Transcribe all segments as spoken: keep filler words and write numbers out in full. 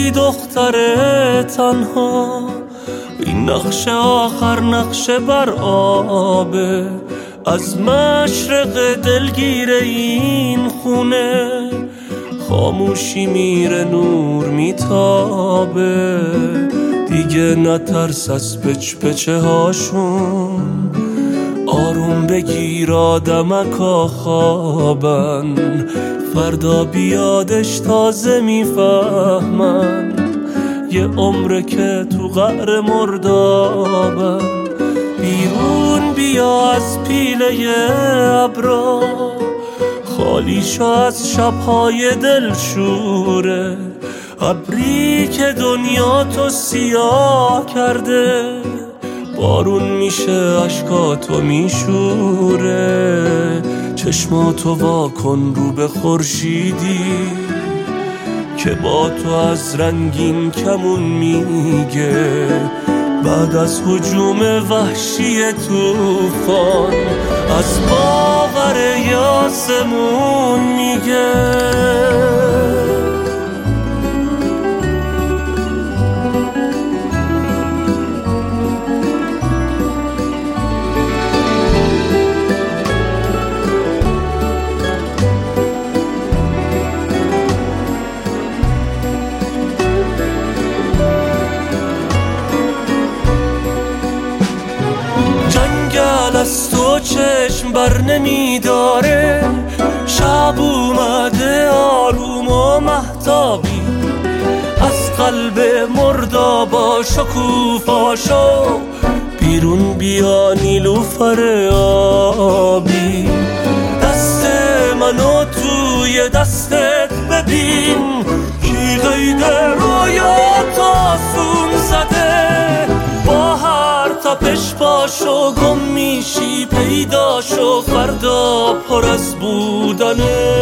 ای دختر تنها، این نقش آخر نقش بر آبه، از مشرق دلگیر این خونه خاموشی میره نور میتابه. دیگه نترس از پچ پچه هاشون، آروم بگیر آدمکا خوابن، فردا بیادش تازه میفهمن یه عمره که تو قعر مردابن. بیرون بیا از پیله ابرا، خالی شو از شبهای دلشوره، ابری که دنیا تو سیاه کرده بارون میشه اشکاتو میشوره. چشماتو وا کن رو به خورشیدی که با تو از رنگین کمون میگه، بعد از هجوم وحشی طوفان از باور یاسمون میگه. از تو چشم بر نمیداره، شب اومده آروم و مهتابی، از قلب مردابا شکوفاشو بیرون بیا نیلوفر آبی. دست منو توی دستت ببین، کی قید رویات آسون زده، با هر تپش پاشو گم میشی پیداشو، فردا پر از بودنه.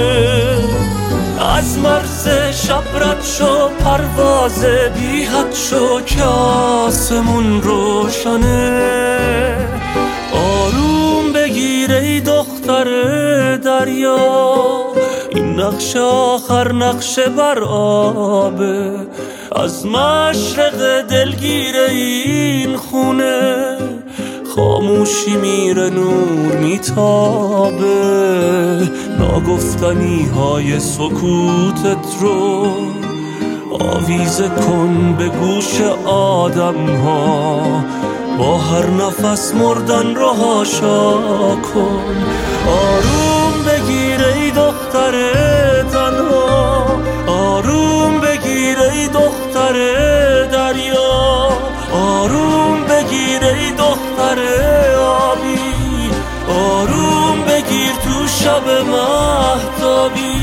از مرز شب رد شو پرواز بی حد شو که آسمون روشنه. آروم بگیر ای دختر دریا، این نقش آخر نقش بر آبه، از مشرق دلگیر این خونه خاموشی میره نور میتابه. ناگفتنی های سکوتت رو آویزه کن به گوش آدم ها، با هر نفس مردن رو هاشا کن. آروم بگیر ای دختر تنها، آروم بگیر ای دختر دریا، آروم بگیر ای دختر آبی، آروم بگیر تو شب مهتابی.